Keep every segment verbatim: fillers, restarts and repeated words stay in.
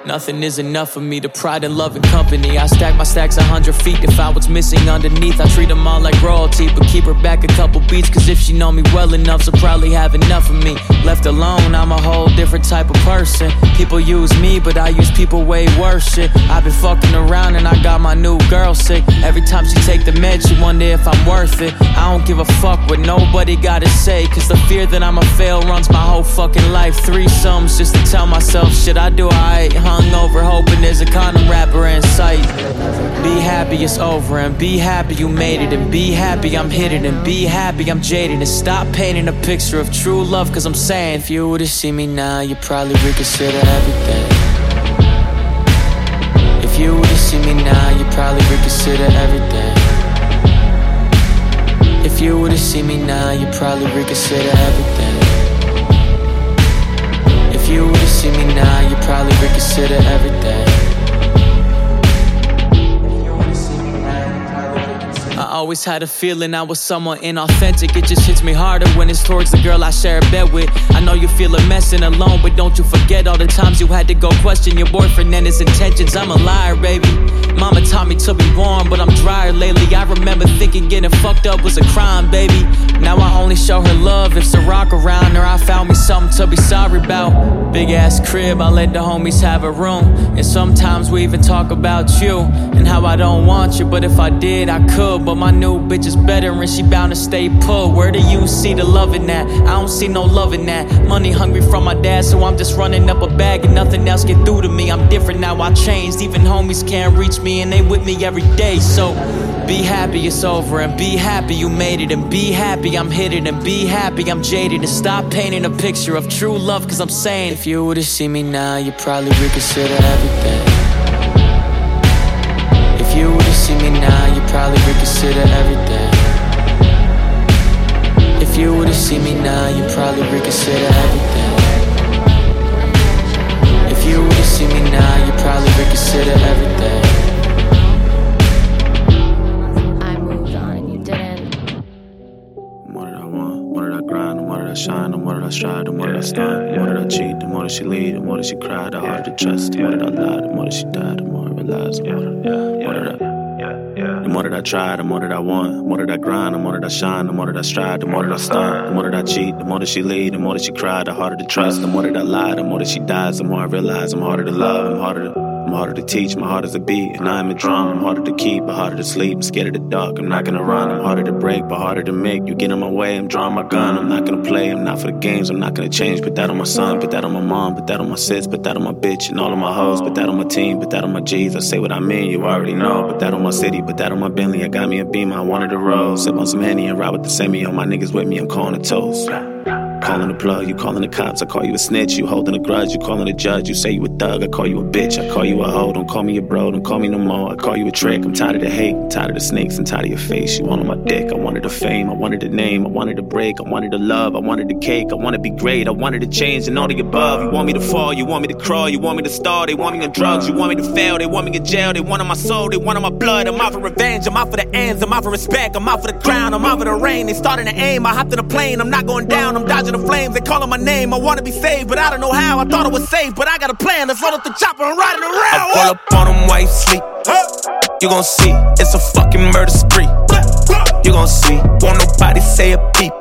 Nothing is enough for me, the pride and love and company. I stack my stacks a hundred feet, if I what's missing underneath. I treat them all like royalty, but keep her back a couple beats. Cause if she know me well enough, she'll probably have enough of me. Left alone, I'm a whole different type of person. People use me, but I use people way worse shit. I've been fucking around and I got my new girl sick. Every time she take the meds, she wonder if I'm worth it. I don't give a fuck what nobody gotta say, cause the fear that I'ma fail runs my whole fucking life. Three sums just to tell myself shit I do alright. Hungover hoping there's a condom wrapper in sight. Be happy it's over and be happy you made it, and be happy I'm hidden, and be happy I'm jaded, and stop painting a picture of true love. Cause I'm saying if you were to see me now, you'd probably reconsider everything. If you were to see me now, you'd probably reconsider everything. If you were to see me now, you'd probably reconsider everything. If you were to see me now, you'd probably reconsider everything. I always had a feeling I was someone inauthentic. It just hits me harder when it's towards the girl I share a bed with. I know you feel a mess and alone, but don't you forget all the times you had to go question your boyfriend and his intentions. I'm a liar, baby. Mama taught me to be warm, but I'm drier lately. I remember thinking getting fucked up was a crime, baby. Now I only show her love if Ciroc around, or I found me something to be sorry about. Big ass crib, I let the homies have a room, and sometimes we even talk about you and how I don't want you, but if I did, I could. But my new bitch is better and she bound to stay put. Where do you see the love in that? I don't see no love in that. Money hungry from my dad, so I'm just running up a bag and nothing else get through to me. I'm different now, I changed. Even homies can't reach me and they with me every day. So be happy it's over and be happy you made it, and be happy I'm hidden, and be happy I'm jaded, and stop painting a picture of true love. Cause I'm saying if you were to see me now, you'd probably reconsider everything. If you were to see me now, you'd probably reconsider everything. If you were to see me now, you'd probably reconsider everything. If you were to see me now, you'd probably reconsider everything. I moved on, you didn't. The more that I want, the more that I grind, the more that I shine, the more that I strive, the more that I stunt, the more that I cheat, the more that she lead, the more that she cry, the harder to trust, the more that I lie, the more that she die, the more I realize, the more that, the more that I The more that I try, the more that I want. The more that I grind, the more that I shine. The more that I strive, the more that I stunt. The more that I cheat, the more that she lead. The more that she cry, the harder to trust. The more that I lie, the more that she dies. The more I realize I'm harder to love. I'm harder to, I'm harder to teach. My heart is a beat, and I'm a drum. I'm harder to keep, but harder to sleep. I'm scared of the dark, I'm not gonna run. I'm harder to break, but harder to make. You get in my way, I'm drawing my gun. I'm not gonna play, I'm not for the games. I'm not gonna change. Put that on my son, put that on my mom, put that on my sis, put that on my bitch and all of my hoes. Put that on my team, put that on my G's. I say what I mean, you already know. Put that on my city, put that on my Bentley. I got me a Beamer, I wanted a roll. Sip on some Henny and ride with the semi. On my niggas with me, I'm calling a toast. Calling the plug, you calling the cops. I call you a snitch, you holding a grudge. You calling the judge, you say you a thug. I call you a bitch, I call you a hoe. Don't call me a bro, don't call me no more. I call you a trick, I'm tired of the hate, I'm tired of the snakes, I'm tired of your face. You want on my dick, I wanted the fame, I wanted the name, I wanted the break, I wanted the love, I wanted the cake, I wanted to be great, I wanted to change and all the above. You want me to fall, you want me to crawl, you want me to stall. They want me on drugs, you want me to fail. They want me in jail, they want on my soul, they want on my blood. I'm out for revenge, I'm out for the ends, I'm out for respect, I'm out for the crown, I'm out for the rain. They starting to aim, I hopped in a plane, I'm not going down, I'm dodging the flames. They calling my name, I wanna be saved, but I don't know how. I thought it was safe, but I got a plan. Let's load up the chopper and ride it around. I pull up on them while you sleep. You gon' see, it's a fucking murder spree. You gon' see, won't nobody say a peep.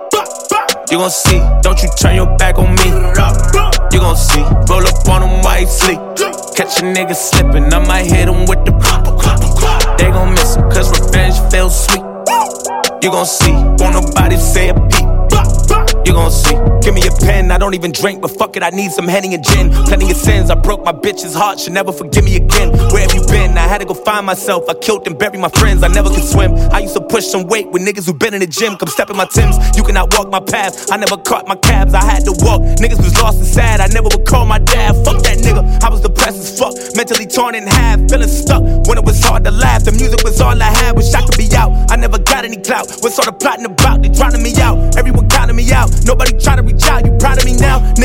You gon' see, don't you turn your back on me. You gon' see, roll up on them while you sleep. Catch a nigga slipping, I might hit him with the pop. They gon' miss him, cause revenge feels sweet. You gon' see, won't nobody say a peep. You gon' see, give me a pen, I don't even drink, but fuck it, I need some Henny and gin. Plenty of sins, I broke my bitch's heart, she'll never forgive me again. Where have you been? I had to go find myself, I killed and buried my friends, I never could swim. I used to push some weight with niggas who been in the gym. Come step in my Timbs, you cannot walk my path. I never caught my cabs, I had to walk. Niggas was lost and sad, I never would call my dad. Fuck that nigga, I was depressed as fuck, mentally torn in half, feeling stuck when it was hard to laugh. The music was all I had, wish I could be out. I never got any clout, what's all the plotting about? They drowning me out, everyone counting me out. Nobody try to reach out, you proud of me now? Niggas will flip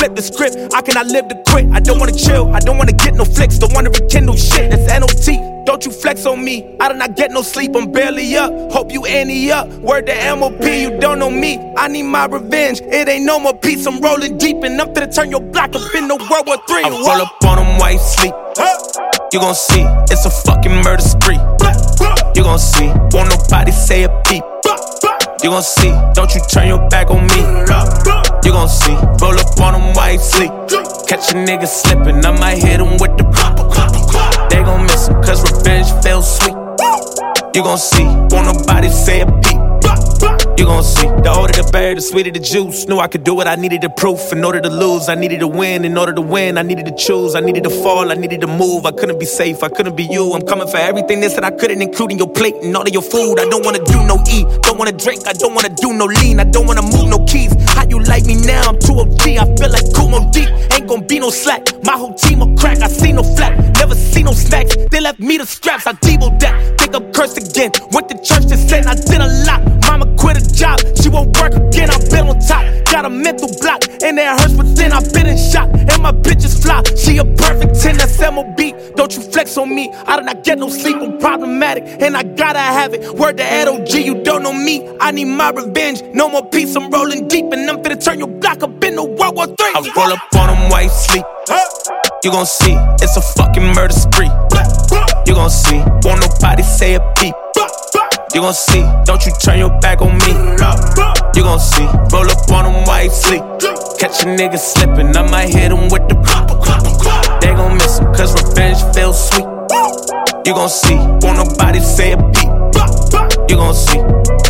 flip the script. I cannot live to quit. I don't wanna chill, I don't wanna get no flicks. Don't wanna rekindle shit, that's N O T. Don't you flex on me, I do not get no sleep, I'm barely up. Hope you ante up, word to M O P, you don't know me. I need my revenge, it ain't no more peace. I'm rolling deep enough to turn your block up in the World War Three. I roll up on them while you sleep. You gon' see, it's a fucking murder spree. You gon' see, won't nobody say a peep. You gon' see, don't you turn your back on me. You gon' see, roll up on them while you sleep. Catch a nigga slipping, I might hit him with the pop. They gon' miss him, cause revenge feels sweet. You gon' see, won't nobody say a peep. You gon' see, the older the berry, the sweeter the juice. Knew I could do it, I needed the proof. In order to lose, I needed to win. In order to win, I needed to choose. I needed to fall, I needed to move. I couldn't be safe, I couldn't be you. I'm coming for everything they said I couldn't, including your plate and all of your food. I don't wanna do no eat, don't wanna drink, I don't wanna do no lean. I don't wanna move no keys. How you like me now? I'm too O G, I feel like Kumo deep. Ain't gon' be no slack, my whole team will crack. I see no flat, never see no snacks. They left me the scraps, I Debo that. Think I'm cursed again, went to church to sin, I did a lot. Mama quit a job, she won't work again, I've been on top. Got a mental block, and it hurts within, I've been in shock. And my bitch is fly, she a perfect ten, that's M O B. Don't you flex on me, I do not get no sleep, I'm problematic, and I gotta have it. Word to Ed O G, you don't know me, I need my revenge. No more peace, I'm rolling deep, and I'm finna turn your block up in the World War Three. I roll up on them while you sleep. You gon' see, it's a fucking murder spree. You gon' see, won't nobody say a peep. You gon' see, don't you turn your back on me. You gon' see, roll up on them while you sleep. Catch a nigga slipping, I might hit him with the pop. They gon' miss him, cause revenge feels sweet. You gon' see, won't nobody say a peep. You gon' see.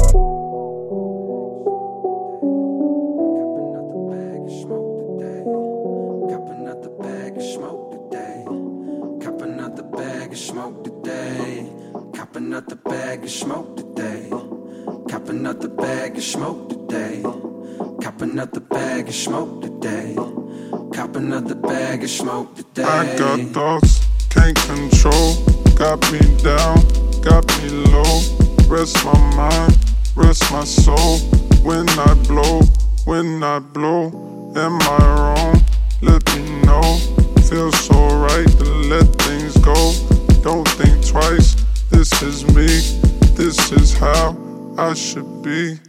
Copping out the bag of smoke today. Copping out the bag of smoke today. Copping out the bag of smoke today. Copping out the bag of smoke today. I got thoughts, can't control. Got me down, got me low. Rest my mind, rest my soul. When I blow, when I blow, am I wrong? Let me know. Feels so right to let things go. Don't think twice. This is me, this is how I should be.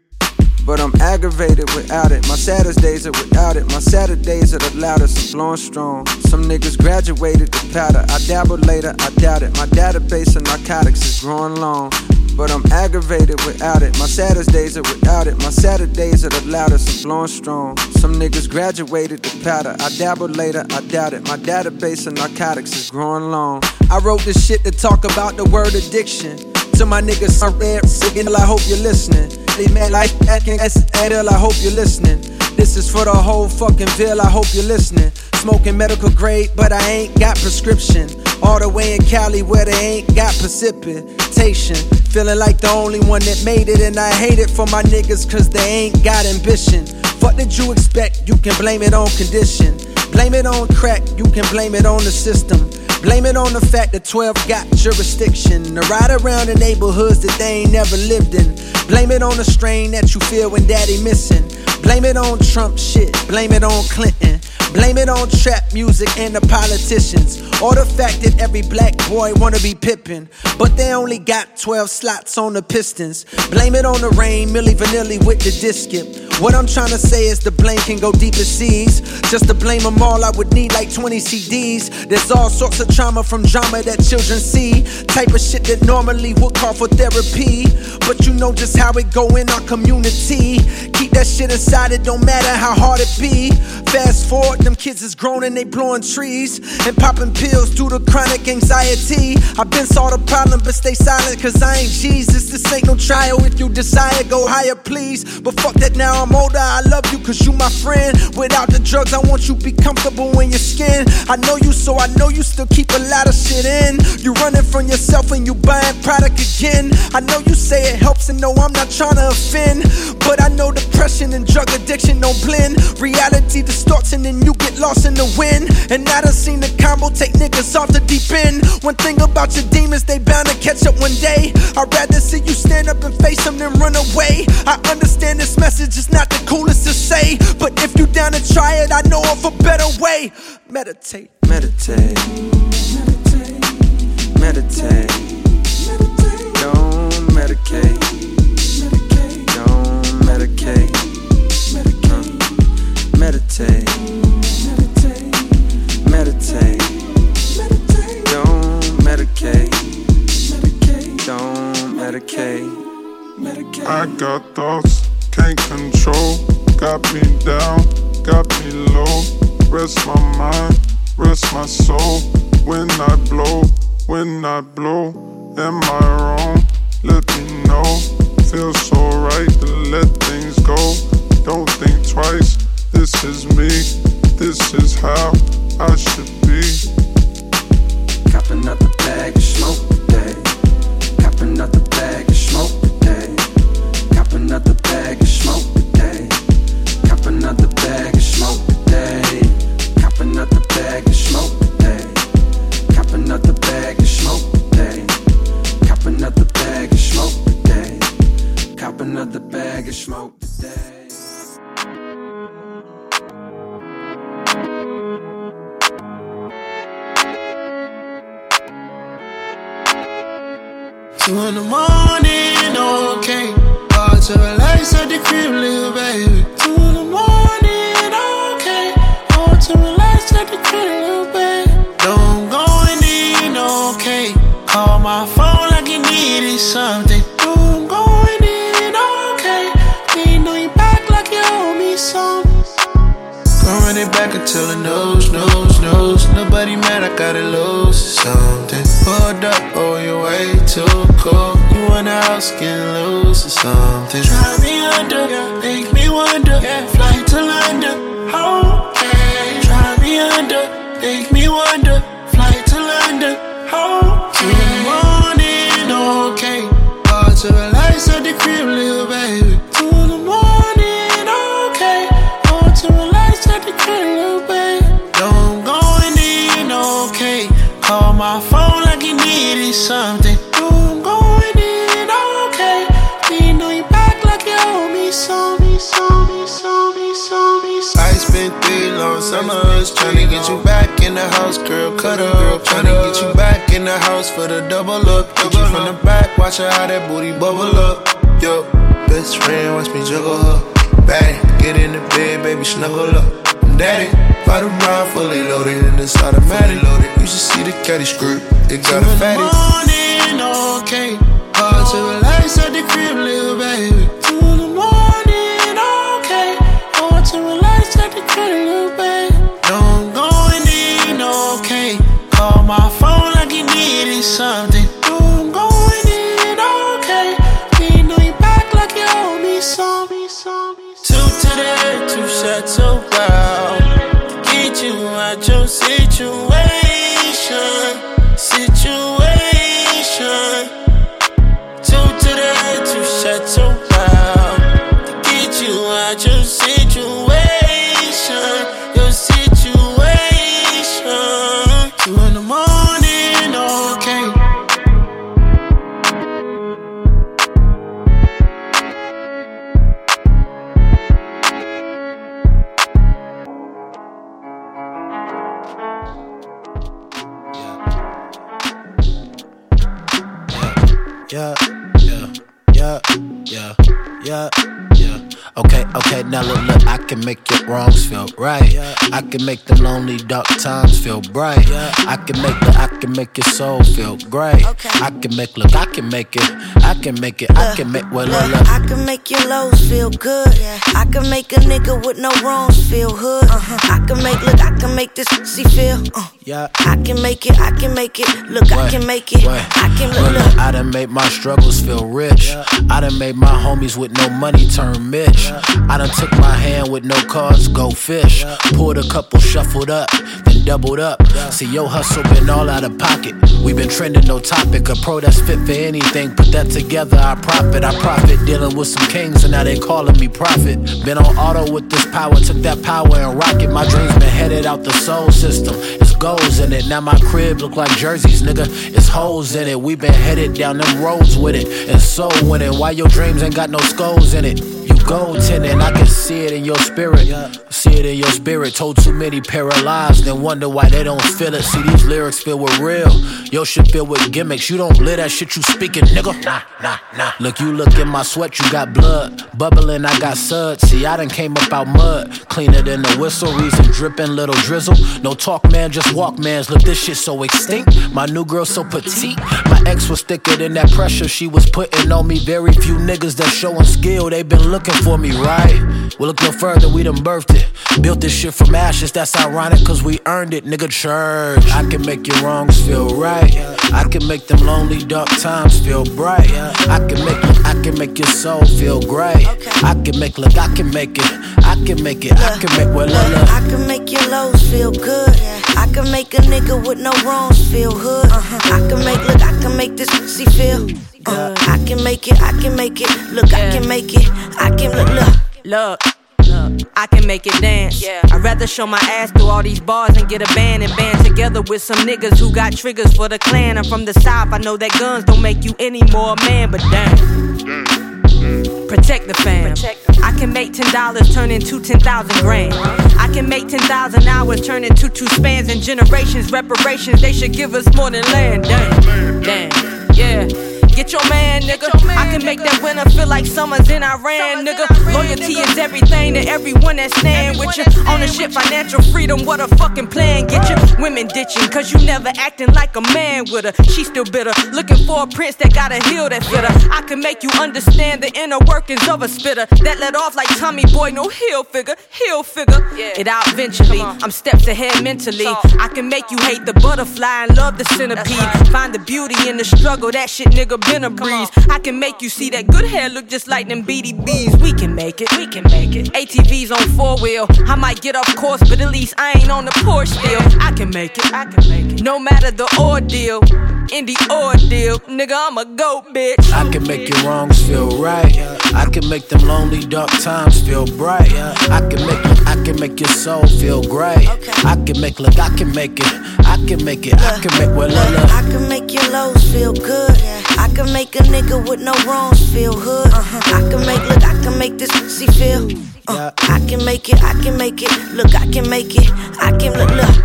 But I'm aggravated without it. My saddest days are without it. My Saturdays are the loudest. I'm blowing strong. Some niggas graduated to powder. I dabble later, I doubt it. My database of narcotics is growing long. But I'm aggravated without it. My saddest days are without it. My Saturdays are the loudest. I'm blowing strong. Some niggas graduated to powder. I dabble later, I doubt it. My database of narcotics is growing long. I wrote this shit to talk about the word addiction. To my niggas, I'm red, singing, I hope you're listening. They mad like acting, I hope you're listening. This is for the whole fucking Ville, I hope you're listening. Smoking medical grade, but I ain't got prescription. All the way in Cali where they ain't got precipitation. Feeling like the only one that made it, and I hate it for my niggas cause they ain't got ambition. What did you expect? You can blame it on condition. Blame it on crack, you can blame it on the system. Blame it on the fact that twelve got jurisdiction to ride around in neighborhoods that they ain't never lived in. Blame it on the strain that you feel when daddy missing. Blame it on Trump shit, blame it on Clinton. Blame it on trap music and the politicians. Or the fact that every black boy wanna be Pippin, but they only got twelve slots on the Pistons. Blame it on the rain, Milli Vanilli with the disc skip. What I'm trying to say is the blame can go deep as seas. Just to blame them all, I would need like twenty C Ds. There's all sorts of trauma from drama that children see. Type of shit that normally would call for therapy. But you know just how it go in our community. Keep that shit inside, it don't matter how hard it be. Fast forward, them kids is grown and they blowing trees and popping pills due to chronic anxiety. I've been saw the problem but stay silent cause I ain't Jesus. This ain't no trial, if you desire go higher please. But fuck that, now I'm older, I love you cause you my friend. Without the drugs I want you be comfortable in your skin. I know you so I know you still keep a lot of shit in. You running from yourself and you buying product again. I know you say it helps and no I'm not trying to offend, but I know depression and drug addiction don't blend. Reality distorts and then you get lost in the wind. And I done seen the combo take niggas off the deep end. One thing about your demons, they bound to catch up one day. I'd rather see you stand up and face them than run away. I understand this message is not not the coolest to say, but if you down to try it, I know of a better way. Meditate, meditate, meditate, meditate. Don't medicate, don't medicate, meditate, meditate, meditate. Don't medicate, don't medicate. I got thoughts, can't control. Got me down, got me low. Rest my mind, rest my soul. When I blow, when I blow, am I wrong? Let me know. Feels so right to let things go. Don't think twice, this is me. This is how I should be. Cop another bag of smoke today. Cop another bag of smoke today. Cop another bag of smoke today. Cop another bag of smoke today. Cop another bag of smoke today. Cop another bag of smoke today. Cop another bag of smoke today. Cop another bag of smoke today. Two in the morning, okay. Hard to relax at the crib, little baby. Two in the morning, okay. Hard to relax at the crib, little baby. Don't go in, okay. Call my phone like you needed something. Don't go in, okay. Ain't know you back like you owe me something. Gonna run it back until it knows, knows, knows. Nobody mad, I gotta lose something. Hold up, oh, you're way too cool. You in the house, getting loose or something. Try me under, make me wonder. Fly to London, okay. Try me under, make me wonder. Fly to London, okay. Two in the morning, okay. Hard to relax at the crib, little baby. Two in the morning, okay. Hard to relax at the crib, little baby. Don't go in, okay. Call my phone like you needed something. Don't go in, okay. Ain't know you back like you owe me something, something, something, something. I spent three long summers tryna get you back in the house, girl. Cut up, tryna get you back in the house for the double up. Hit you from the back, watch her how that booty bubble up. Yo, best friend, watch me juggle her. Bang, get in the bed, baby, snuggle up. I'm daddy, by the ride fully loaded and it's automatic. You should see the caddy screw, it got a fatty. Morning, okay. Hard to relax at the crib, little baby. Two in the morning, okay. Hard to relax at the crib, little baby. Don't go in, okay. Call my phone like you needed something. Don't go in, okay. Ain't know you back like you owe me something, something. Two to the head, two shots so loud. Get you out your situation, situation. Two to the head, two shots so loud. Get you out your situation, your situation. Two in the morning, okay. Yeah, yeah, yeah, yeah, yeah, yeah. Okay, okay, now look, look, I can make your wrongs feel right. Yeah. I can make the lonely dark times feel bright. Yeah. I can make the, I can make your soul feel great. Okay. I can make, look, I can make it, I can make it, look, I can make, well, look, look, look. I can make your lows feel good. Yeah. I can make a nigga with no wrongs feel hood. Uh-huh. I can make, look, I can make this pussy feel. Uh. Yeah. I can make it, I can make it. Look, Wait, I can make it. Wait. I can well, look, look. I done made my struggles feel rich. Yeah. I done made my homies with no money turn Mitch. Yeah. I done took my hand with no cards, go fish. Yeah. Poured a couple, shuffled up, then doubled up. Yeah. See, your hustle been all out of pocket. We been trending, no topic. A pro that's fit for anything. Put that together, I profit. I profit dealing with some kings, and now they calling me prophet. Been on auto with this power, took that power and rocket. My dreams been headed out the soul system. It's goals in it. Now my crib look like jerseys, nigga. It's holes in it. We been headed down them roads with it. And so winning. Why your dreams ain't got no skulls in it? You gold tinted, I can see it in your spirit. See it in your spirit. Told too many paralyzed, then wonder why they don't feel it. See, these lyrics filled with real. Your shit filled with gimmicks. You don't live that shit you speaking, nigga. Nah, nah, nah. Look, you look in my sweat, you got blood. Bubbling, I got suds. See, I done came up out mud. Cleaner than the whistle, reason dripping, little drizzle. No talk, man, just walk, mans. Look, this shit so extinct. My new girl so petite. My ex was thicker than that pressure she was putting on me. Very few niggas that showing skill, they been looking for me, right? Well, look no further, we done birthed it. Built this shit from ashes, that's ironic, cause we earned it, nigga. Church, I can make your wrongs feel right. I can make them lonely dark times feel bright. I can make, I can make your soul feel great. I can make, look, I can make it. I can make it, I can make, well, look, look. I can make your lows feel good. I can make a nigga with no wrongs feel hood. I can make, look, I can make this pussy feel good. I can make it, I can make it. Look, I can make it. I can, look, look. Look. I can make it dance. Yeah. I'd rather show my ass through all these bars and get a band and band together with some niggas who got triggers for the clan. I'm from the south, I know that guns don't make you any more a man, but damn. Protect the fam. I can make ten dollars turn into ten thousand grand. I can make ten thousand hours turn into two spans and generations. Reparations, they should give us more than land. Damn, damn, yeah. Get your man, nigga. I can make that winter feel like summer's in Iran, nigga. Loyalty is everything to everyone that stand with you. Ownership, financial freedom, what a fucking plan. Get your women ditching, cause you never acting like a man with her. She still bitter, looking for a prince that got a heel that fit her. I can make you understand the inner workings of a spitter that let off like Tommy Boy, no heel figure, heel figure. It out eventually, I'm steps ahead mentally. I can make you hate the butterfly and love the centipede. Find the beauty in the struggle, that shit, nigga. Been a breeze. I can make you see that good hair look just like them B D Bs. We can make it, we can make it. A T Vs on four wheel. I might get off course, but at least I ain't on the Porsche still. I can make it, I can make it. No matter the ordeal, in the ordeal, nigga, I'm a goat, bitch. I can make your wrongs feel right. I can make them lonely dark times feel bright. I can make, I can make your soul feel great. I can make, look, I can make it. I can make it, I can make, well, look, look. I can make your lows feel good. I can make a nigga with no wrongs feel hood. I can make, look, I can make this pussy feel. Uh, I can make it, I can make it. Look, I can make it. I can, look, look.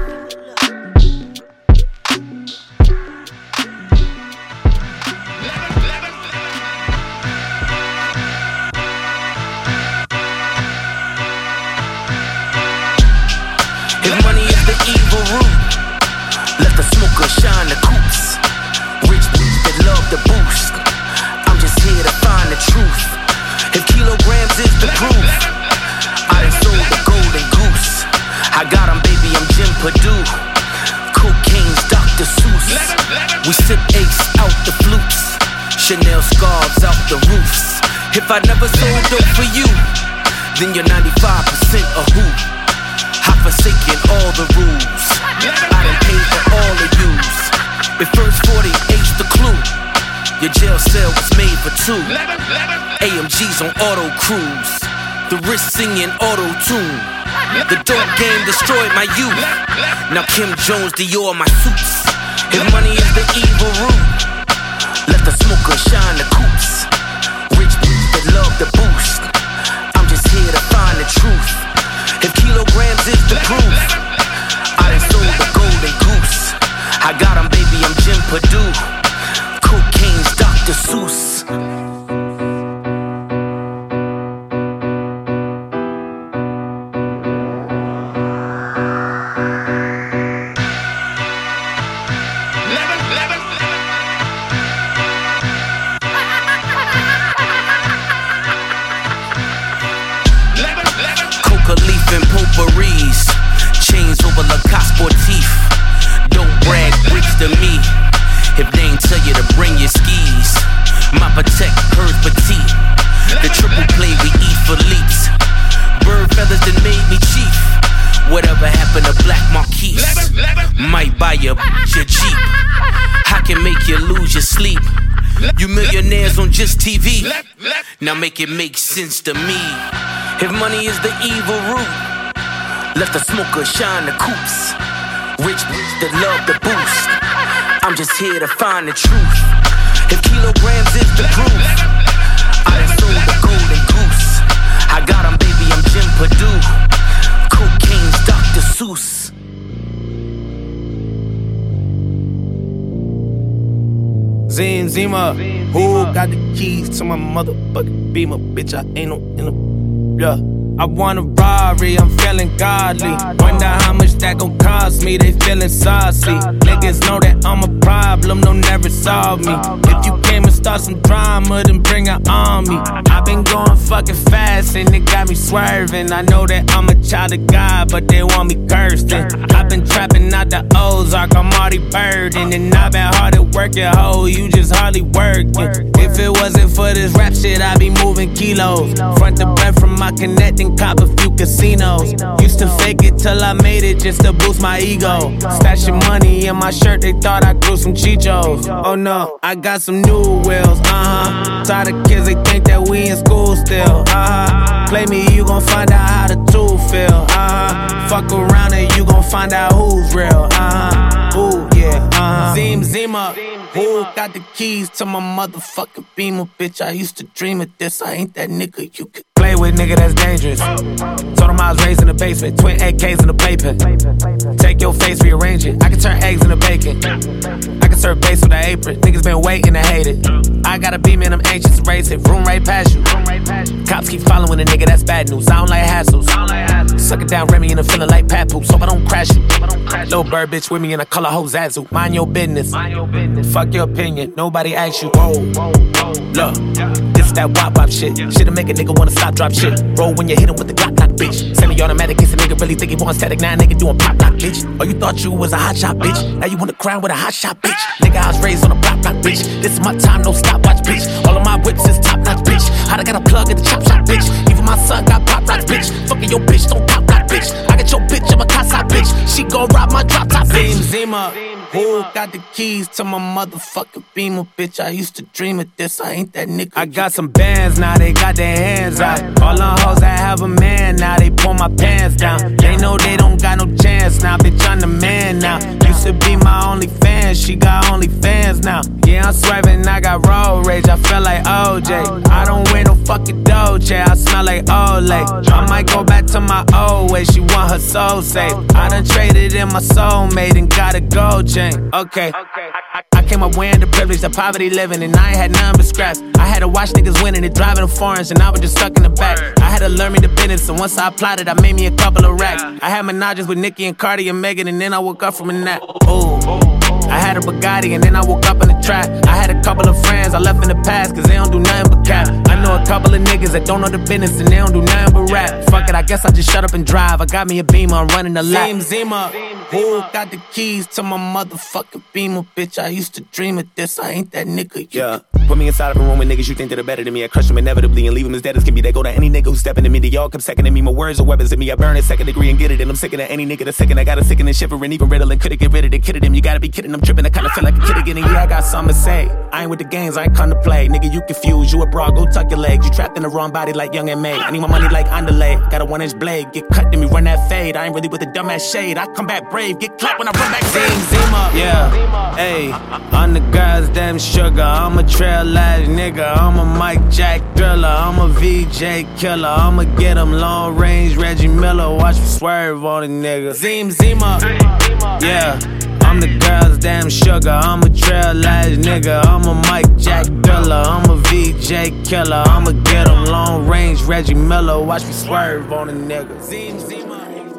If money is the evil root, let the smoker shine the coops. Rich bitch that love the boost. I'm just here to find the truth. If kilograms is the proof, I done sold the golden goose. I got him, baby, I'm Jim Purdue. Cocaine's Doctor Seuss. We sip ace out the flutes. Chanel scarves out the roofs. If I never sold dope for you, then you're ninety-five percent a who. I've forsaken all the rules. I done paid for all the use. If first forty-eight's the clue, your jail cell was made for two. A M Gs on auto cruise, the wrist singing auto tune. The dope game destroyed my youth. Now Kim Jones, Dior, my suits. If money is the evil root, let the smoker shine the coops. Rich bitch that love the boost. I'm just here to find the truth. If kilograms is the proof, I done sold the golden goose. I got him, baby, I'm Jim Purdue. Cocaine's Doctor Seuss. Coca leaf and potpourris, chains over La Casse Sportif. Don't brag, bricks to me. If they ain't tell you to bring your skis, my protect, hers petite. The triple play we eat for leaks. Bird feathers that made me chief. Whatever happened to Black Marquise? Might buy your bitch a Jeep. I can make you lose your sleep. You millionaires on just T V. Now make it make sense to me. If money is the evil root, let the smoker shine the coops. Rich bitch that love the boost. I'm just here to find the truth. If kilograms is the proof, I done sold the golden goose. Purdue, cocaine's Doctor Seuss. Zim Zima, who got the keys to my motherfucking Beamer? Bitch, I ain't no in a, yeah. I want a Rari, I'm feeling godly. Wonder how much that gon' cost me, they feeling saucy. Niggas know that I'm a problem, they'll never solve me. If you came and start some drama, then bring an army. I've been going fucking fast and it got me swerving. I know that I'm a child of God, but they want me cursed. I've been trapping out the Ozark, I'm already burdened. And I've been hard at work at hoe, you just hardly working. If it wasn't for this rap shit, I'd be moving kilos. Front to back from my connecting, cop a few casinos. Used to fake it till I made it just to boost my ego. Stashing money in my shirt, they thought I grew some chichos. Oh no, I got some new wheels, uh-huh. Tired of kids, they think that we in school still, uh-huh. Play me, you gon' find out how the two feel, uh-huh. Fuck around and you gon' find out who's real, uh-huh. Ooh, yeah, uh-huh. Zim Zima, who got the keys to my motherfucking Beamer? Bitch, I used to dream of this, I ain't that nigga you could play with, nigga, that's dangerous. Told him I was raised in the basement, twin A Ks in the playpen. Take your face, rearrange it, I can turn eggs into bacon. I can serve base with an apron, niggas been waiting to hate it. I got a beam and I'm anxious to raise it, room right past you. Cops keep following a nigga, that's bad news, I don't like hassles. Suck it down, Remy, and I'm feeling like Papoose, hope I don't crash you. Little bird bitch with me and I call her hoe Zazu, mind your business. Fuck your opinion, nobody asks you. Whoa, look, this that wop wop shit. Shit'll make a nigga wanna stop, drop shit. Roll when you hit him with the Glock, knock, bitch. Semi-automatic, case a nigga really think he want static. Now nigga doing pop, lock, bitch. Oh, you thought you was a hot shot, bitch. Now you on the ground with a hot shot, bitch. Nigga, I was raised on a block, block, bitch. This is my time, no stopwatch, bitch. All of my whips is top notch, bitch. I done got a plug at the chop shop, bitch. Even my son got pop rocks, bitch. Fucking your bitch, don't pop rock, bitch. I got your bitch, I'm a casa, bitch. She gon' rob my drop top, bitch. Zima, who got the keys to my motherfucking Beamer? Bitch, I used to dream of this, I ain't that nigga. I got some bands now, they got their hands out. All the hoes that have a man now, they pull my pants down. They know they don't got no chance now, bitch, I'm the man now. Used to be my only fan, she got only fans now. Yeah, I'm swerving, I got road rage, I feel like O J. I don't wear no fucking Dolce, I smell like Olay. I might go back to my old way, she want her soul saved. I done traded in my soulmate and got a gold chain. Okay, I, I came up wearing the privilege of poverty living, and I ain't had none but scraps. I had to watch niggas winning and driving them foreigns, and I was just stuck in the back. I had to learn me the business, and once I applied it, I made me a couple of racks. I had menages with Nicki and Cardi and Megan, and then I woke up from a nap. Ooh. I had a Bugatti and then I woke up in the trap. I had a couple of friends I left in the past cause they don't do nothing but cap. I know a couple of niggas that don't know the business and they don't do nothing but rap. Fuck it, I guess I just shut up and drive. I got me a Beamer, I'm running the lap. Zim Zima, who got the keys to my motherfucking Beamer? Bitch, I used to dream of this, I ain't that nigga. Yeah, put me inside of a room with niggas you think that are better than me. I crush them inevitably and leave them as dead as can be. They go to any nigga who's stepping to me. They all come second to me. My words are weapons in me. I burn it second degree and get it. And I'm sick of any nigga that's second. I got a sickening shivering, even riddling. Could've get rid of the kid of them. You gotta be kidding, I'm tripping. I kinda feel like a kid again. And yeah, I got something to say. I ain't with the games, I ain't come to play. Nigga, you confused, you a broad, go tuck your legs. You trapped in the wrong body like Young and May. I need my money like underlay. Got a one inch blade, get cut, then me run that fade. I ain't really with the dumbass shade. I come back brave, get clapped when I run back. Zim Zima, yeah. Hey, I'm the girl's damn sugar. I'm a trail ass nigga. I'm a Mike Jack thriller. I'm a V J killer. I'ma get him long range Reggie Miller. Watch me swerve on a nigga. Zim Zima, yeah. I'm the girl's damn sugar. I'm a trail ass nigga. I'm a Mike Jack thriller. I'm a V J killer. I'ma get him long range Reggie Miller. Watch me swerve on a nigga. Zim Zima.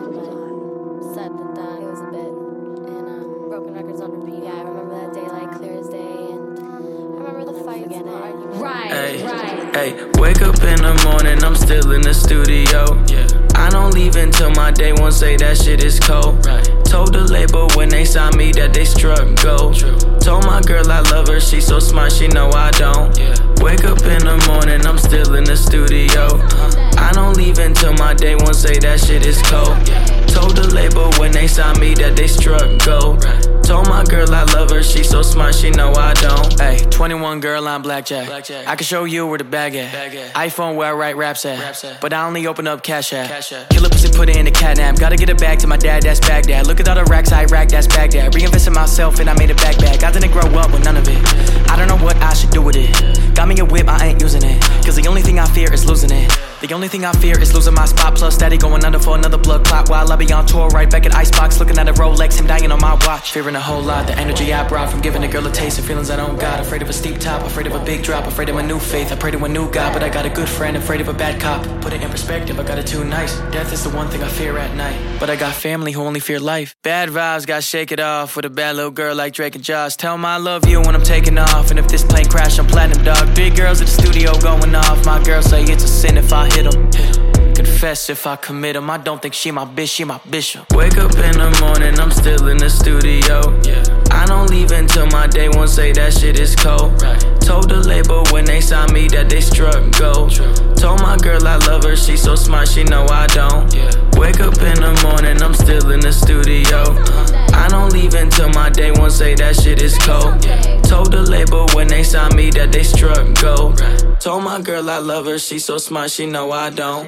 Hey, hey, wake up in the morning, I'm still in the studio. Yeah. I don't leave until my day one say that shit is cold. Right. Told the label when they saw me that they struck gold. True. Told my girl I love her, she so smart, she know I don't. Yeah. Wake up in the morning, I'm still in the studio. Uh-huh. I don't leave until my day one say that shit is cold. Yeah. Told the label when they saw me that they struck gold. Right. Told my girl I love her, she so smart, she know I don't. Hey, twenty-one girl, I'm blackjack. blackjack. I can show you where the bag at. Bag at. iPhone where I write raps at. Raps at. But I only open up Cash App. Cash App. Kill a pussy, put it in the catnap. Gotta get it back to my dad, that's Baghdad. Look at all the racks I rack, that's Baghdad. Reinvested myself and I made it back back. I didn't grow up with none of it. I don't know what I should do with it. Got me a whip, I ain't using it. Cause the only thing I fear is losing it. The only thing I fear is losing my spot. Plus daddy going under for another blood clot. While I be on tour, right back at Icebox, looking at a Rolex, him dying on my watch. Fearing a whole lot, the energy I brought from giving a girl a taste of feelings I don't got. Afraid of a steep top, afraid of a big drop, afraid of a new faith. I pray to a new God, but I got a good friend, afraid of a bad cop. Put it in perspective, I got it too nice. Death is the one thing I fear at night, but I got family who only fear life. Bad vibes, gotta shake it off with a bad little girl like Drake and Josh. Tell 'em I love you when I'm taking off, and if this plane crash, I'm platinum dog. Big girls at the studio going off. My girl say it's a sin if I hit 'em. Confess if I commit 'em. I don't think she my bitch, she my bishop. Wake up in the morning, I'm still in the studio. Yeah. I don't leave until my day one, say that shit is cold. Right. Told the label when they signed me that they struck gold. True. Told my girl I love her, she so smart, she know I don't. Yeah. Wake up in the morning, I'm still in the studio. Uh-huh. I don't leave until my day one, say that shit is cold. Yeah. Told the label when they signed me that they struck gold. Right. Told my girl I love her, she so smart, she know I don't.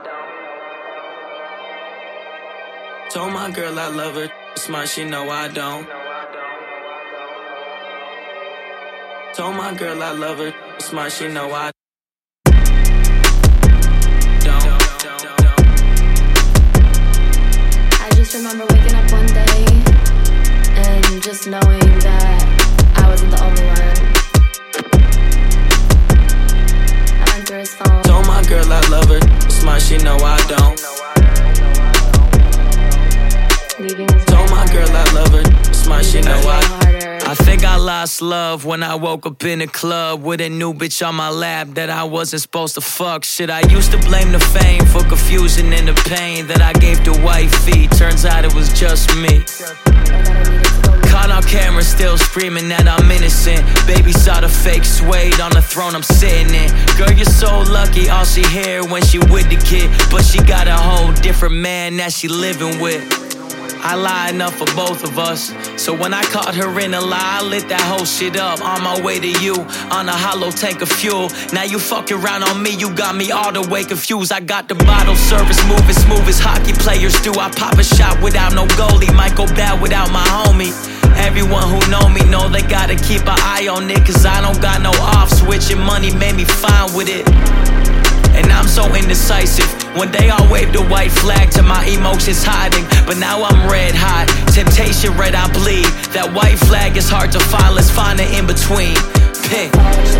Told my girl I love her, smart, she know I don't. Told my girl I love her, smart, she know I don't. I just remember waking up one day and just knowing that I wasn't the only one. I went through his phone. Told my girl I love her, smart, she know I don't. Told my girl I love her, smart, she know I I think I lost love when I woke up in a club with a new bitch on my lap that I wasn't supposed to fuck. Shit, I used to blame the fame for confusion and the pain that I gave to wifey. Turns out it was just me. Caught on camera still screaming that I'm innocent. Baby saw the fake suede on the throne I'm sitting in. Girl, you're so lucky, all she hear when she with the kid. But she got a whole different man that she living with. I lie enough for both of us. So when I caught her in a lie, I lit that whole shit up. On my way to you, on a hollow tank of fuel. Now you fucking around on me, you got me all the way confused. I got the bottle service moving smooth as hockey players do. I pop a shot without no goalie, might go bad without my homie. Everyone who know me know they gotta keep an eye on it, cause I don't got no off switch and money made me fine with it. And I'm so indecisive. One day I'll wave the white flag to my emotions hiding, but now I'm red hot. Temptation red, I bleed. That white flag is hard to find, let's find it in between. Pick.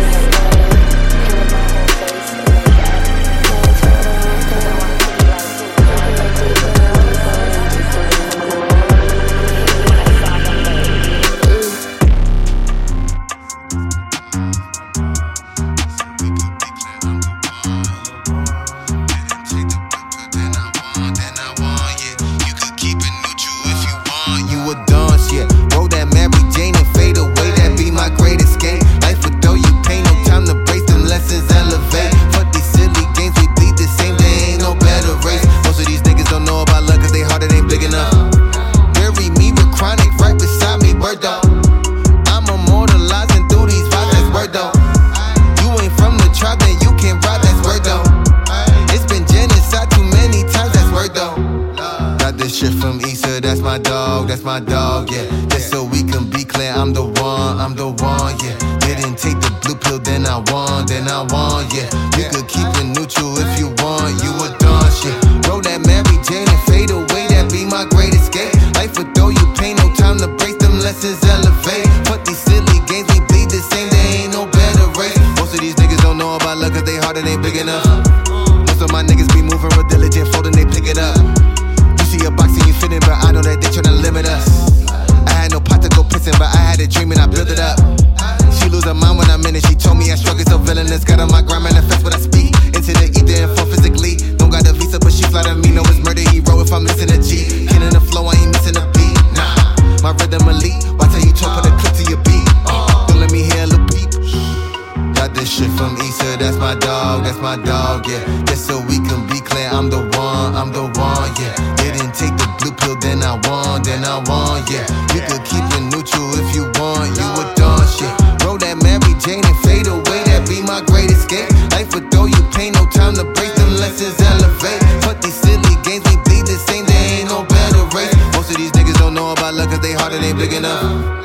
That's my dog, yeah. Just so we can be clear, I'm the one, I'm the one, yeah. Didn't take the blue pill, then I won, then I won, yeah. You could keep it neutral if you want, you a dawn shit. Roll that Mary Jane and fade away, that be my great escape. Life would throw you pain, no time to break them lessons, elevate. Fuck these silly games, we bleed the same, there ain't no better race. Most of these niggas don't know about love, cause they heart and ain't big enough. Most of my niggas be moving real diligent, folding, they pick it up. See a box and you fit in, but I know that they tryna limit us. I had no pot to go pissing, but I had a dream and I built it up. She lose her mind when I'm in it, she told me I struggle so villainous. Got on my grind, manifest what I speak. Into the ether and fall physically. Don't got a visa, but she fly to me. No, it's murder hero if I'm missing a G. Killing the flow, I ain't missing a beat. Nah, my rhythm elite. Watch how you talk, put a clip to your beat. Uh, don't let me hear a little peep. Got this shit from Issa, that's my dog, that's my dog, yeah. Just so we can be clear, I'm the one, I'm the one, yeah. Didn't take the blue pill, then I won, then I won, yeah. You could keep it neutral if you want, you a dawn shit. Roll that Mary Jane and fade away, that be my great escape. Life would throw you pain, no time to break them lessons, elevate. Fuck these silly games, we bleed the same, there ain't no better race. Most of these niggas don't know about love, cause they heart and ain't big enough.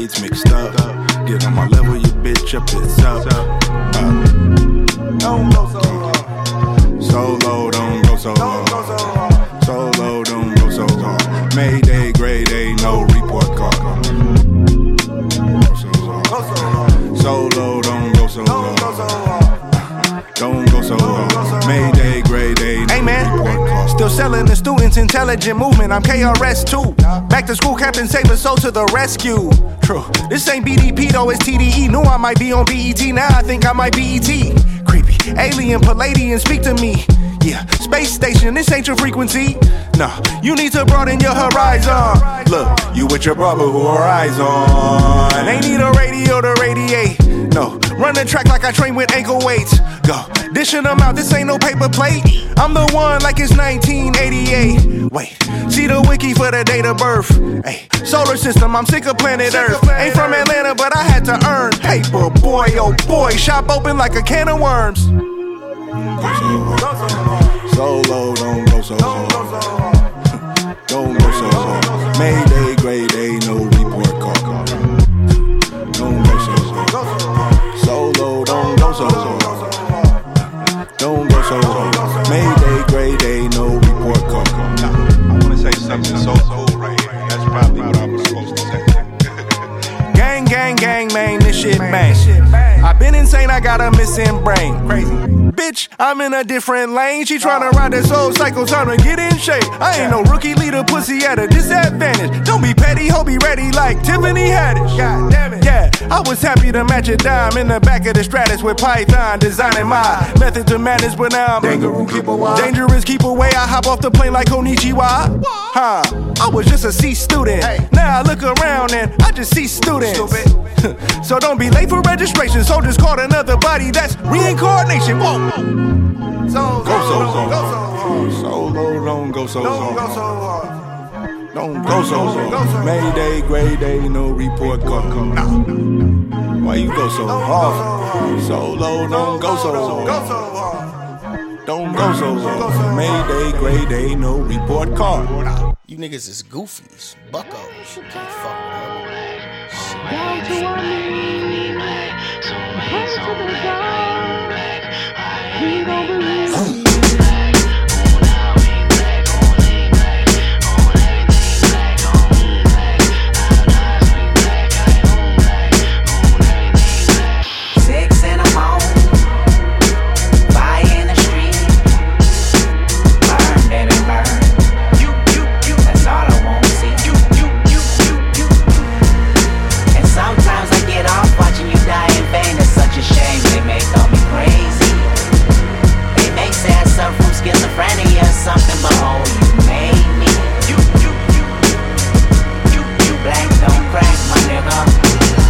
grades mixed up. Get on my level, you bitch up, it's up. Uh, don't go so hard. So low, don't go so hard. So low, don't go so hard. Mayday, grade A, no report card. So low, don't go so hard. Don't go so hard. Mayday, grade A, no hey man, report card. still selling the students intelligent movement. I'm K R S two. Back to school, Captain Save a Soul to the rescue. True. This ain't B D P though, it's T D E. Knew I might be on B E T, now I think I might be E T. Creepy, alien, Palladian, speak to me. Yeah, space station, this ain't your frequency. No, you need to broaden your horizon. Look, you with your brother who horizon. Ain't need a radio to radiate. No, run the track like I train with ankle weights. Go, dishing them out, this ain't no paper plate. I'm the one like it's nineteen eighty-eight. Wait, see the wiki for the date of birth. Hey, solar system, I'm sick of planet Earth. Ain't from Atlanta, but I had to earn paper, boy, oh boy. Shop open like a can of worms. So low, don't go so hard. Don't go so hard. Mayday, grade A, no report card. Don't go so hard. So low, don't go so hard. Don't go so hard. Mayday, grade A, no report card. I wanna say something so cool right here. That's probably what I was supposed to say. Gang, gang, gang, man, this shit bang. I been insane, I got a missing brain. Crazy. Bitch, I'm in a different lane. She tryna ride that soul cycle, time to get in shape. I ain't no rookie leader, pussy at a disadvantage. Don't be petty, ho, be ready like Tiffany Haddish. God damn it. Yeah, I was happy to match a dime in the back of the Stratus with Python, designing my method to madness, but now I'm dangerous, keep away. Dangerous, keep away. I hop off the plane like Konichiwa. Huh, I was just a C student. Now I look around and I just see students. So don't be late for registration. Soldiers caught another body, that's reincarnation. Whoa. So, go so hard. So low, don't go so hard. Don't go so hard. Mayday, grade A, no report card. Why you go so hard? So low, don't go so hard. Don't go so hard. Mayday, grade A, no report card. You niggas is goofies, buckos. You can't fuck with them. Down to one knee, pray to the God. We don't believe. Six in the morning, fire in the street. Burn, baby, burn. You, you, you. That's all I want to see. You, you, you, you, you. And sometimes I get off watching you die in vain. It's such a shame. They may call me crazy. They may say I suffer from schizophrenia or something, but oh, you made me. You, you, you, you, you. Black don't crack, my nigga.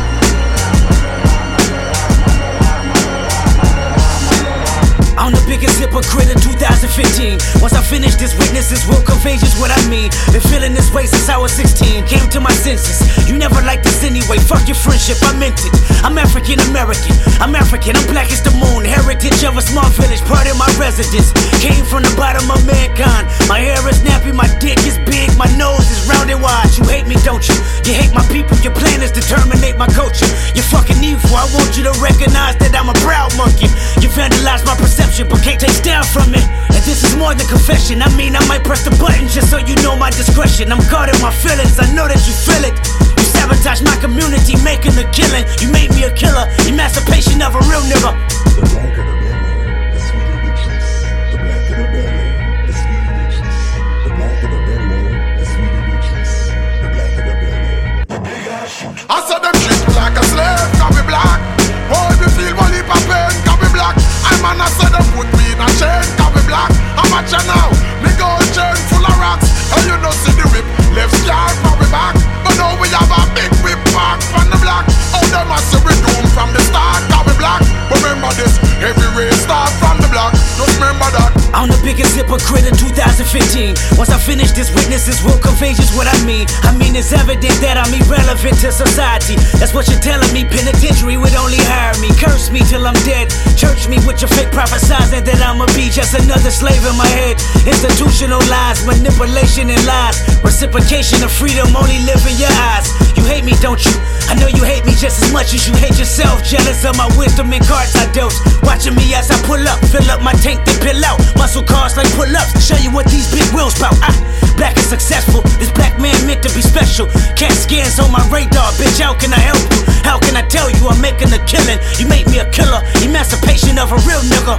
I'm the biggest hypocrite in two thousand fifteen. Once I finish this, witnesses will convey just what I mean. Been feeling this way since I was sixteen. Came to my senses. You never liked this anyway. Fuck your friendship, I meant it. I'm African American. I'm African. I'm black as the moon. Heritage of a small village, part of my residence. Came from the bottom of mankind. My hair is nappy, my dick is big, my nose is round and wide. You hate me, don't you? You hate my people. Your plan is to terminate my culture. You're fucking evil. I want you to recognize that I'm a proud monkey. You vandalize my perception, but can't take down from it. And this is more than confession. I mean, I might press the button just so you know my discretion. I'm guarding my feelings, I know that you feel it. You sabotage my community, making a killing. You made me a killer, emancipation of a real nigga. The black of the belly, the sweeter richness. The black of the belly, the sweeter richness. The black of the belly, the sweeter richness. The black of the belly. I said them treat me like a slave, cause we black. Oh, if you feel one heap of pain, cause we black. I man, I said them put me in a chain, cause we black. I'm a cha now, me gold chain full of rocks. And you know see the whip, left scar from we back. But now we have a big whip back from the black. Oh, them a say we doom from the start, cause we black. Remember this, every race start from the black. Just remember that. I'm the biggest hypocrite in two thousand fifteen. Once I finish this, witnesses witnesses will contagious what I mean. I mean it's evident that I'm irrelevant to society. That's what you're telling me. Penitentiary would only hire me. Curse me till I'm dead. Church me with your fake prophesizing that I'ma be just another slave in my head. Institutional lies, manipulation and lies. Reciprocation of freedom only live in your eyes. You hate me, don't you? I know you hate me just as much as you hate yourself. Jealous of my wisdom and cards I dealt. Watching me as I pull up, fill up my tank, then pill out. Muscle cars like pull-ups, show you what these big wheels bout. Ah, black and successful, this black man meant to be special. Cat scans on my radar, bitch, how can I help you? How can I tell you I'm making a killing? You made me a killer, emancipation of a real nigga.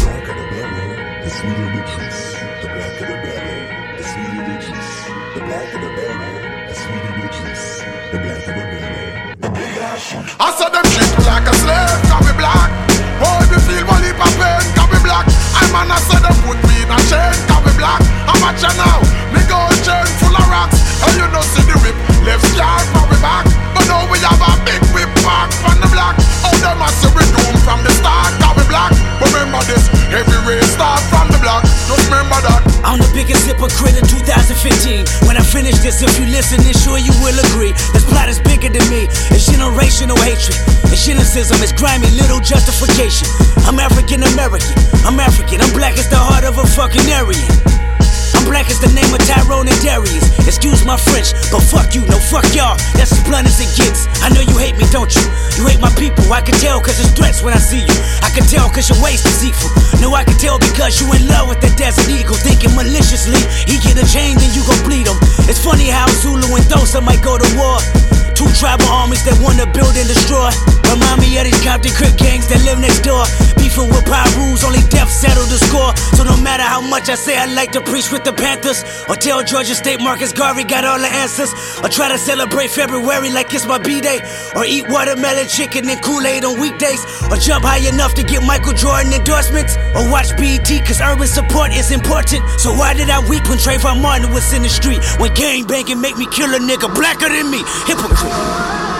The sweeter the juice, the blacker the berry. The sweeter the juice, the blacker the berry. The sweeter the juice, the blacker the berry. The big ass. I saw them treat me like a slave, cause we black. Oh, if you feel one heap of pain, cause we black. I man, I said them put me in a chain, cause we black. I'm at you now, me gold chain full of rocks. And you know see the whip, left scar for we back. But now we have a big whip back from the black. Oh, them a see we doom from the start, cause we black. Remember this, every race start from the block. Just remember that. I'm the biggest hypocrite in two thousand fifteen. When I finish this, if you listen, then sure you will agree. This plot is bigger than me. It's generational hatred. It's cynicism. It's grimy little justification. I'm African American. I'm African. I'm black as the heart of a fucking Aryan. I'm black as the name of Tyrone and Darius. Excuse my French, but fuck you, no fuck y'all. That's as blunt as it gets. I know you hate me, don't you? You hate my people, I can tell cause it's threats when I see you. I can tell cause your waist deceitful. No, I can tell because you in love with that desert eagle. Thinking maliciously, he get a chain then you gon' bleed him. It's funny how Zulu and Dosa might go to war. Two tribal armies that wanna build and destroy. Remind me of these Compton Crip gangs that live next door. Beefing with Pyrus, only death settled the score. So no matter how much I say I like to preach with the Panthers, or tell Georgia State Marcus Garvey got all the answers, or try to celebrate February like it's my B-Day, or eat watermelon chicken and Kool-Aid on weekdays, or jump high enough to get Michael Jordan endorsements, or watch B E T cause urban support is important. So why did I weep when Trayvon Martin was in the street? When gang banging make me kill a nigga blacker than me? Hypocrite.